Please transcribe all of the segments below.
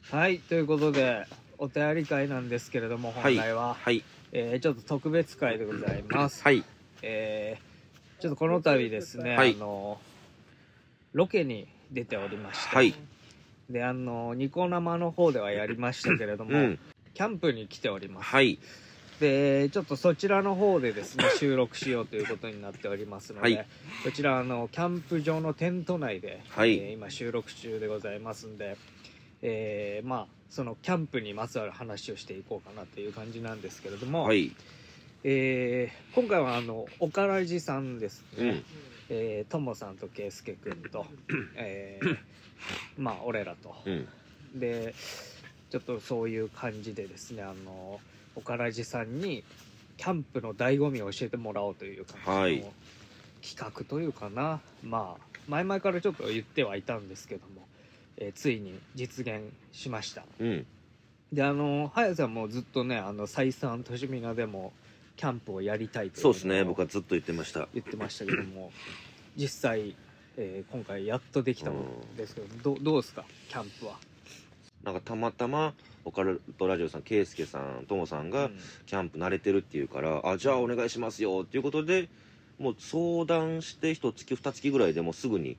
はい、ということでお便り会なんですけれども、本来は、 はいちょっと特別会でございます。 はい。 ちょっとこの度ですね、 はい、 ロケに出ておりまして、 はい、 でニコ生の方ではやりましたけれども、キャンプに来ております。 はい、 でちょっとそちらの方でですね収録しようということになっておりますので、 はい、 こちらキャンプ場のテント内で、 はい、 今収録中でございますんで、まあそのキャンプにまつわる話をしていこうかなっていう感じなんですけれども、 はい、 今回はおからじさんですね、 うん、 ともさんとけいすけくんと、まあ俺らと、でちょっとそういう感じでですね、おからじさんにキャンプの醍醐味を教えてもらおうという感じの、 はい、 企画というかな、まあ前々からちょっと言ってはいたんですけども、ついに実現しました。で早さんもずっとね再三としみなでもキャンプをやりたいというそうですね、僕はずっと言ってましたけども実際、今回やっとできたことですけど、どうですかキャンプは。 なんかたまたまオカルトラジオさん、ケイスケさん、ともさんがキャンプ慣れてるっていうから、あ、じゃあお願いしますよっていうことで、もう相談して1月2月ぐらいでもうすぐに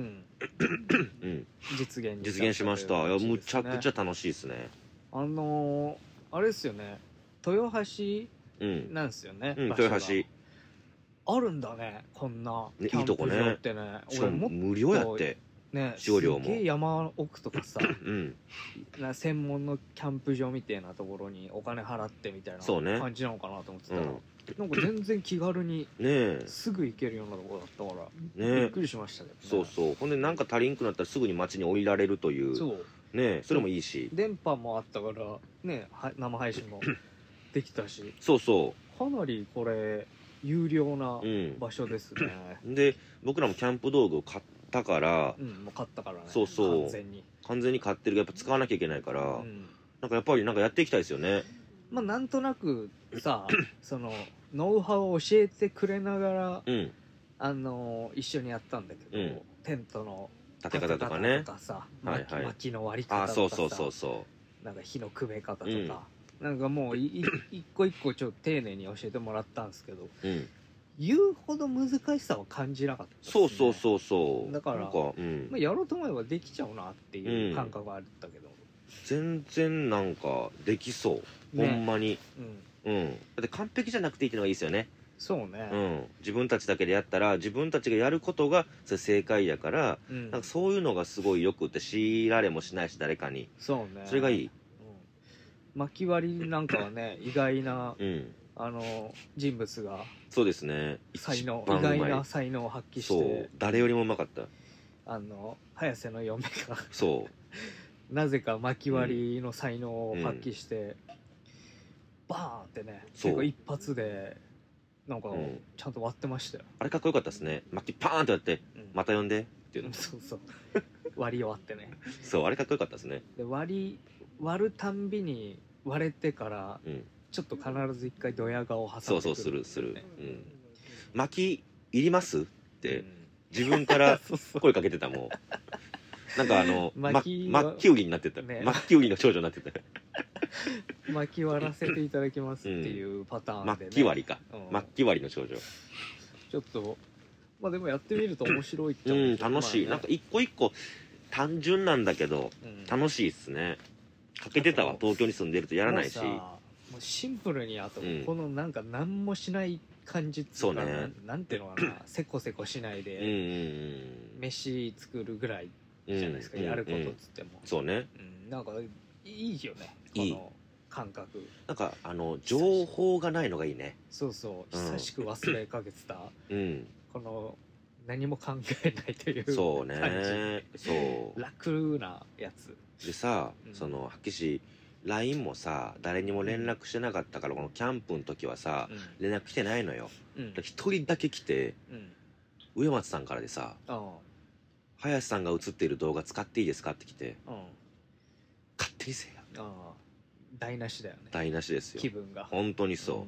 実現しました。いや、むちゃくちゃ楽しいですね。 あれですよね、豊橋なんですよね、 豊橋あるんだね、こんなね、 キャンプ場ってね。 しかも無料やってね、 使用料もすげえ山奥とかさ専門のキャンプ場みたいなところにお金払ってみたいな感じなのかなと思ってたら、なんか全然気軽にすぐ行けるようなところだったから、びっくりしましたけどね。 そうそう、ほんでなんか足りんくなったらすぐに街に降りられるという、そうそれもいいし、 電波もあったからね、生配信もできたし、 そうそう、 かなりこれ有料な場所ですね。 で僕らもキャンプ道具を買ったから、 もう買ったからね。 そうそう、完全に買ってるけどやっぱ使わなきゃいけないから、なんかやっぱりなんかやっていきたいですよね。 まあなんとなくさそのノウハウを教えてくれながら、一緒にやったんだけど、テントの立て方とかね、 薪の割り方とかさ、なんか火の組め方とか、なんかもう一個一個ちょっと丁寧に教えてもらったんですけど、言うほど難しさは感じなかったですね。そうだから、まあ、やろうと思えばできちゃうなっていう感覚はあったけど、 全然なんかできそう、ほんまに。だって完璧じゃなくていいっていうのがいいですよね。 そうね、 自分たちだけでやったら自分たちがやることがそれ正解やから、なんかそういうのがすごいよくって、強いられもしないし誰かに、 そうね、 それがいい。 薪割りなんかはね意外な、人物がそうですね、 意外な才能を発揮して、 そう誰よりもうまかった。 早瀬の嫁がそうなぜか薪割りの才能を発揮して、バーンってね、結構一発でなんかちゃんと割ってましたよ。 あれかっこよかったですね。薪パーンってやって、また呼んでっていうの。 そうそう割り終わってねそう、あれかっこよかったですね。 で割るたんびに割れてから、ちょっと必ず一回ドヤ顔を挟んでくる、 そうする、薪いりますって自分から声かけてたもん。なんか薪売りになってた、薪売りの少女になってた薪割らせていただきますっていうパターンでね、 薪割りか、薪割りの少女。 ちょっとまあでもやってみると面白いっちゃ楽しい、なんか一個一個単純なんだけど楽しいっすね。かけてたわ、東京に住んでるとやらないし、 もうシンプルに、あとこのなんか何もしない感じっていうか、なんていうのかな、せこせこしないで飯作るぐらいじゃないですか、やることっつっても。 そうね、 なんかいいよね、この感覚。 なんか情報がないのがいいね。 そうそう、久しく忘れかけてたこの何も考えないという感じ、 そうね、そう楽なやつでさ、そのはっきりし LINE もさ誰にも連絡してなかったから、このキャンプの時はさ、連絡来てないのよ。一人だけ来て、上松さんからでさ、林さんが写っている動画使っていいですかって来て、勝手にせえや。 台無しだよね。 台無しですよ、 気分が。 本当にそう。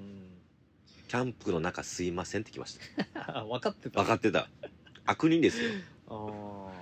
キャンプの中すいませんって来ました。 分かってた。 分かってた。悪人ですよ。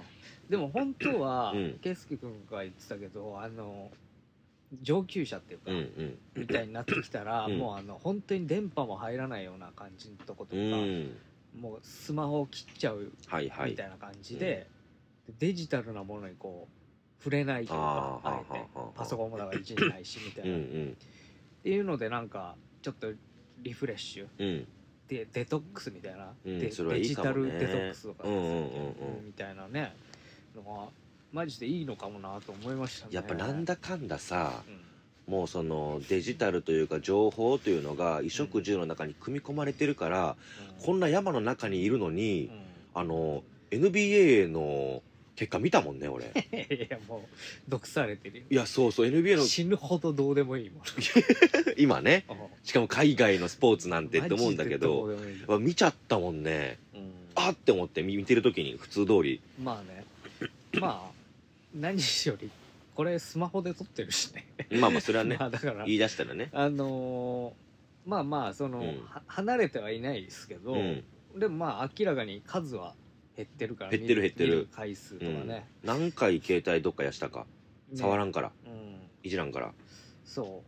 でも本当はうん圭佑君が言ってたけど上級者っていうか、みたいになってきたら、もう本当に電波も入らないような感じのとことか、もうスマホを切っちゃうみたいな感じで、デジタルなものにこう触れないというか、あえてパソコンもだからいじんないしみたいな、っていうのでなんかちょっとリフレッシュ、でデトックスみたいな、デジタルデトックスとかみたいなねのがマジでいいのかもなと思いましたね。 やっぱなんだかんださ、もうそのデジタルというか情報というのが衣食住の中に組み込まれてるから、こんな山の中にいるのに、NBA の結果見たもんね俺。 いやもう毒されてるよ。 いやそうそう NBA の死ぬほどどうでもいいもん今ね、しかも海外のスポーツなんてって思うんだけど、見ちゃったもんね、あって思って見てる時に普通通り。 まあね、まあ何しよりこれスマホで撮ってるしねまあまあそれはねまあだから言い出したらねまあまあその、離れてはいないですけど、でもまあ明らかに数は減ってるから、 減ってる減ってる回数とかね、 何回携帯どっかやしたか、触らんから、いじらんから。 そう、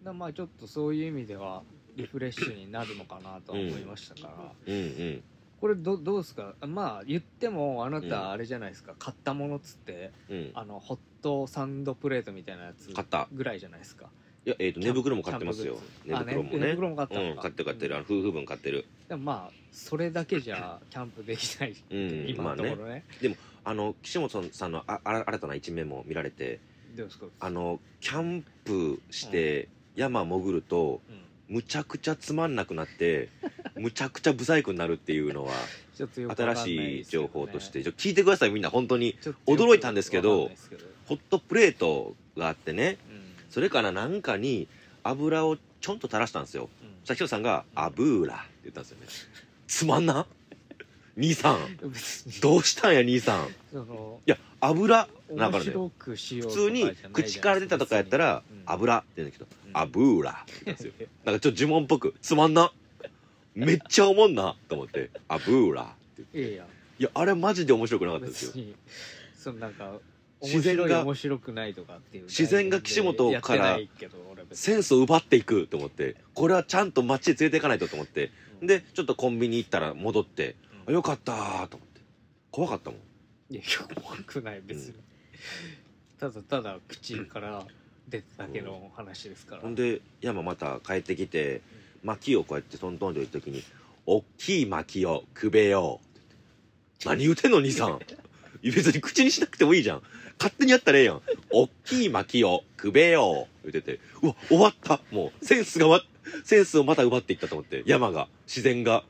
まあちょっとそういう意味ではリフレッシュになるのかなとは思いましたから、これどうですか。まあ言ってもあなたあれじゃないですか、買ったものっつって、ホットサンドプレートみたいなやつぐらいじゃないですか。 いや寝袋も買ってますよ。寝袋もね。 寝袋も買ったのか。 買ってる夫婦分買ってる。 でもまあそれだけじゃキャンプできない今のところね。 でも岸本さんの新たな一面も見られて、 どうですか。 キャンプして山潜るとむちゃくちゃつまんなくなってむちゃくちゃブサイクになるっていうのは新しい情報として聞いてください。みんな本当に驚いたんですけど、ホットプレートがあってね、それからなんかに油をちょんと垂らしたんですよ。そしたらヒロさんが「アブーラ」って言ったんですよね。つまんな兄さんどうしたんや兄さん。いや油だからね、普通に口から出たとかやったら油って言うんだけど、アブーラって言ったんですよ。なんかちょっと呪文っぽくつまんな、めっちゃおもんなと思ってアブーラって言って、いやあれマジで面白くなかったですよ。 そのなんか自然が面白くないとかっていう、 自然が岸本からセンスを奪っていくと思って、これはちゃんと街へ連れていかないとと思って、でちょっとコンビニ行ったら戻って、よかったーと思って。怖かったもん。 いや怖くない別に、ただただ口から出てただけの話ですから。 ほんで山また帰ってきて薪をこうやってトントンと言う時に「おっきい薪をくべよう」何言うてんの兄さん別に口にしなくてもいいじゃん、勝手にやったらええやん。おっきい薪をくべよう言ってて、うわ終わった、もうセンスをまた奪っていったと思って、山が自然が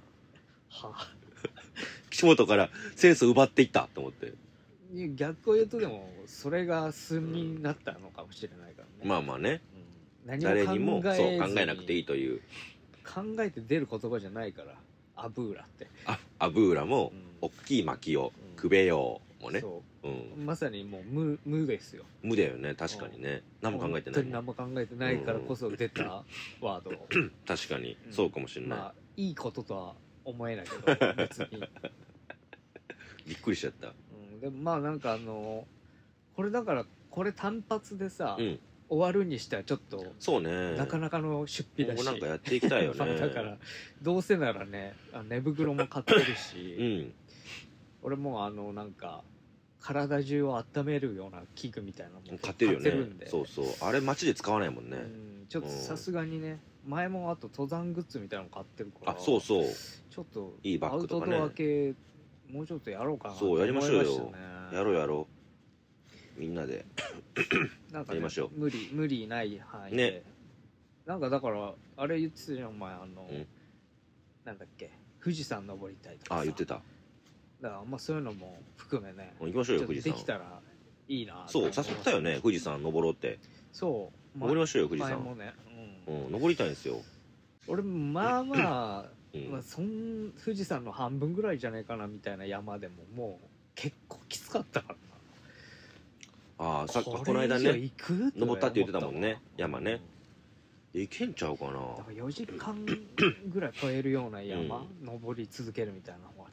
岸本からセンスを奪っていったと思って。 逆を言うとでもそれが素になったのかもしれないからね。 まあまあね、 誰にもそう考えなくていいという、 考えて出る言葉じゃないから。アブーラって、 アブーラも、おっきい薪をくべようもね、 まさにもう無ですよ。 無だよね、確かにね。何も考えてない、 本当に何も考えてないからこそ出たワード確かにそうかもしれない。 まあいいこととは思えないけど別にびっくりしちゃった。 でもまあなんかこれだからこれ単発でさ、終わるにしてはちょっとそうね、 なかなかの出費だし、 なんかやっていきたいよねだからどうせならね寝袋も買ってるし、俺もなんか体中を温めるような器具みたいなのも買ってるよね。そうそう、あれ街で使わないもんね。 ちょっとさすがにね、前もあと登山グッズみたいなの買ってるから、 そうそう、 ちょっといいバッグとかね、 アウトドア系もうちょっとやろうかなと思いましたね。そうやりましょうよ、やろうやろう、みんなでなんか、 やりましょう。 無理ない範囲で、なんかだからあれ言ってたじゃんお前なんだっけ、富士山登りたいとかさ。 言ってた。 だからまあそういうのも含めね、 行きましょうよ富士山。 できたらいいな。 そう誘ったよね、富士山登ろうって。そう、登りましょうよ富士山。前もね、登りたいんですよ俺。まあまあ富士山の半分ぐらいじゃないかなみたいな山でももう結構きつかったからな。 この間ね登ったって言ってたもんね、山ね。いけんちゃうかな。 だから4時間ぐらい超えるような山登り続けるみたいなのが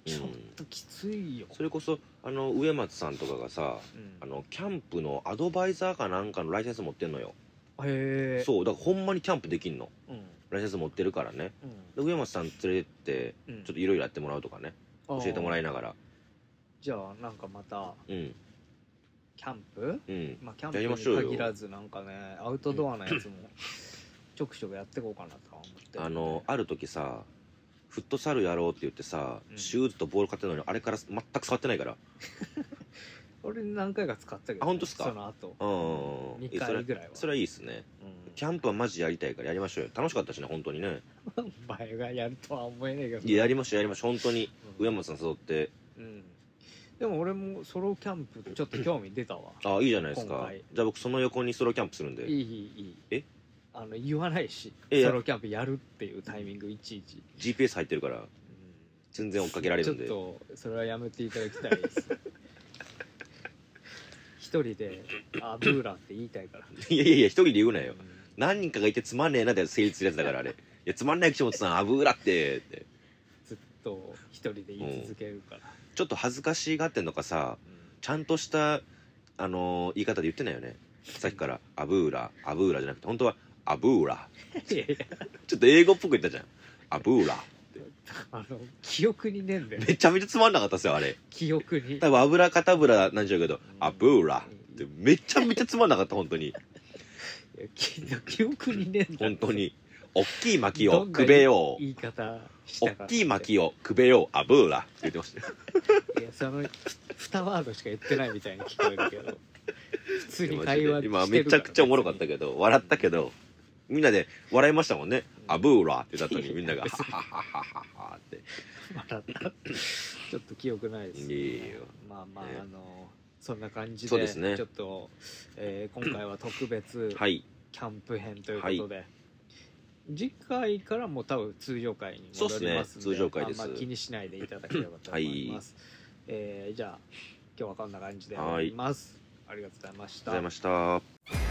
ちょっときついよ、 それこそ植松さんとかがさ、キャンプのアドバイザーかなんかのライセンス持ってんのよ。 へえ。 そうだからほんまにキャンプできんの、ライセンス持ってるからね、で植松さん連れてってちょっといろいろやってもらうとかね、教えてもらいながら。 じゃあなんかまたキャンプ、まあキャンプに限らずなんかねアウトドアのやつもちょくちょくやっていこうかなと思って、 ある時さフットサルやろうって言ってさ、シューズとボール買ってるのにあれから全く触ってないから俺何回か使ったけど、ね、 あ本当ですか。 その後2回ぐらいは。 それはいいっすね、キャンプはマジやりたいからやりましょうよ。楽しかったしね本当にねお前がやるとは思えねえけど。 いややりましょう本当に、上松さん誘って。 でも俺もソロキャンプちょっと興味出たわ。 あいいじゃないですか。じゃあ僕その横にソロキャンプするんで。 いい言わないし、ソロキャンプやるっていうタイミングいちいち GPS 入ってるから、全然追っかけられるんで。 ちょっとそれはやめていただきたいです一人でアブーラって言いたいから。 いや一人で言うなよ、何人かがいてつまんねえなって成立するやつだからあれ。いやつまんない岸本さんアブーラってずっと一人で言い続けるから、 ちょっと恥ずかしがってんのかさ、ちゃんとした言い方で言ってないよねさっきから。アブーラじゃなくて本当はアブーラちょっと英語っぽく言ったじゃん、アブーラ。 記憶にねえんだよ。 めちゃめちゃつまんなかったっすよあれ。 記憶に多分油かたぶらなんちゃうけど、アブーラってめちゃめちゃつまんなかった本当に。 記憶にねえんだよ本当に。おっきい薪をくべよう、 言い方おっきい薪をくべようアブーラって言ってましたよいやその2ワードしか言ってないみたいに聞こえるけど普通に会話してるから。 今めちゃくちゃおもろかったけど笑ったけど、みんなで笑いましたもんね、アブーラって言った後にみんながハハハハハって笑ったちょっと記憶ないです、まあそんな感じで、ちょっと、今回は特別キャンプ編ということで、次回からも多分通常回に戻りますので、 通常回です。 気にしないでいただければと思います、じゃあ今日はこんな感じで終わります。ありがとうございました。